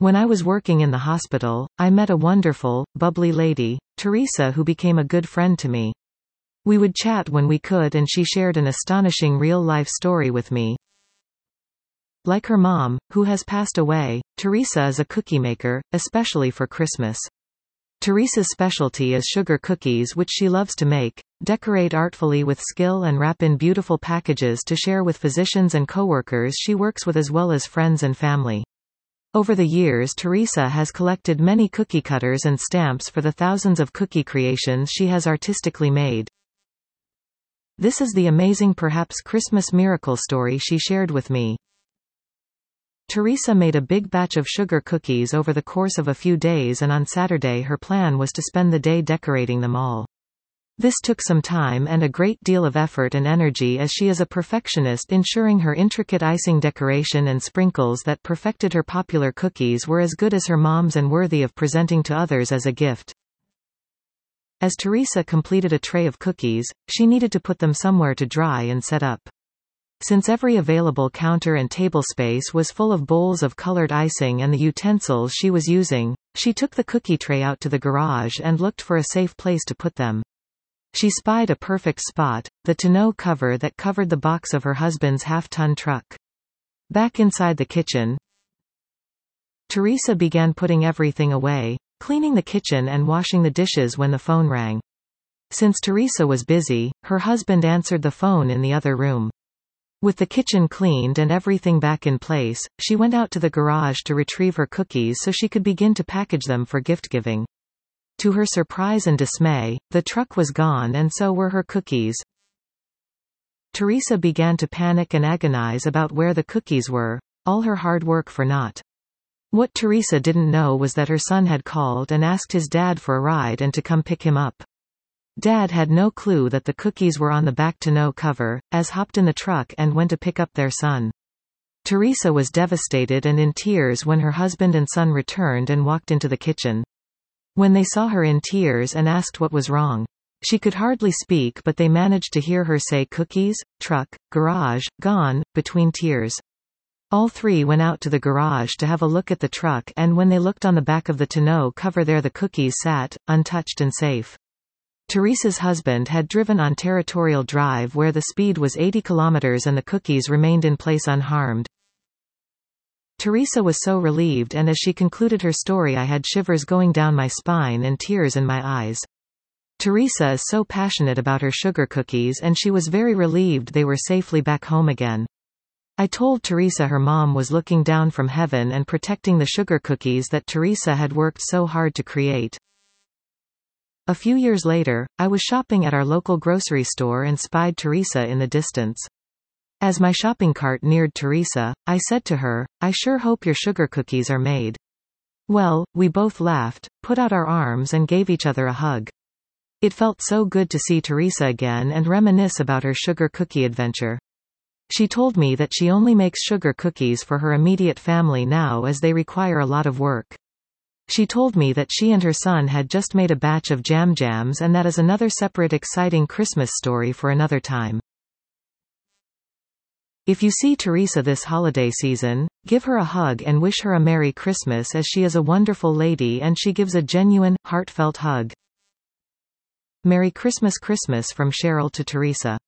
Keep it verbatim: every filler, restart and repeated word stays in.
When I was working in the hospital, I met a wonderful, bubbly lady, Teresa, who became a good friend to me. We would chat when we could, and she shared an astonishing real-life story with me. Like her mom, who has passed away, Teresa is a cookie maker, especially for Christmas. Teresa's specialty is sugar cookies, which she loves to make, decorate artfully with skill, and wrap in beautiful packages to share with physicians and coworkers she works with, as well as friends and family. Over the years, Teresa has collected many cookie cutters and stamps for the thousands of cookie creations she has artistically made. This is the amazing, perhaps Christmas miracle story she shared with me. Teresa made a big batch of sugar cookies over the course of a few days, and on Saturday her plan was to spend the day decorating them all. This took some time and a great deal of effort and energy, as she is a perfectionist, ensuring her intricate icing decoration and sprinkles that perfected her popular cookies were as good as her mom's and worthy of presenting to others as a gift. As Teresa completed a tray of cookies, she needed to put them somewhere to dry and set up. Since every available counter and table space was full of bowls of colored icing and the utensils she was using, she took the cookie tray out to the garage and looked for a safe place to put them. She spied a perfect spot, the tonneau cover that covered the box of her husband's half-ton truck. Back inside the kitchen, Teresa began putting everything away, cleaning the kitchen and washing the dishes when the phone rang. Since Teresa was busy, her husband answered the phone in the other room. With the kitchen cleaned and everything back in place, she went out to the garage to retrieve her cookies so she could begin to package them for gift-giving. To her surprise and dismay, the truck was gone, and so were her cookies. Teresa began to panic and agonize about where the cookies were, all her hard work for naught. What Teresa didn't know was that her son had called and asked his dad for a ride and to come pick him up. Dad had no clue that the cookies were on the back tonneau cover, as hopped in the truck and went to pick up their son. Teresa was devastated and in tears when her husband and son returned and walked into the kitchen. When they saw her in tears and asked what was wrong, she could hardly speak, but they managed to hear her say cookies, truck, garage, gone, between tears. All three went out to the garage to have a look at the truck, and when they looked on the back of the tonneau cover, there the cookies sat, untouched and safe. Teresa's husband had driven on Territorial Drive, where the speed was eighty kilometers and the cookies remained in place unharmed. Teresa was so relieved, and as she concluded her story, I had shivers going down my spine and tears in my eyes. Teresa is so passionate about her sugar cookies, and she was very relieved they were safely back home again. I told Teresa her mom was looking down from heaven and protecting the sugar cookies that Teresa had worked so hard to create. A few years later, I was shopping at our local grocery store and spied Teresa in the distance. As my shopping cart neared Teresa, I said to her, "I sure hope your sugar cookies are made." Well, we both laughed, put out our arms and gave each other a hug. It felt so good to see Teresa again and reminisce about her sugar cookie adventure. She told me that she only makes sugar cookies for her immediate family now, as they require a lot of work. She told me that she and her son had just made a batch of jam jams, and that is another separate exciting Christmas story for another time. If you see Teresa this holiday season, give her a hug and wish her a Merry Christmas, as she is a wonderful lady and she gives a genuine, heartfelt hug. Merry Christmas Christmas from Cheryl to Teresa.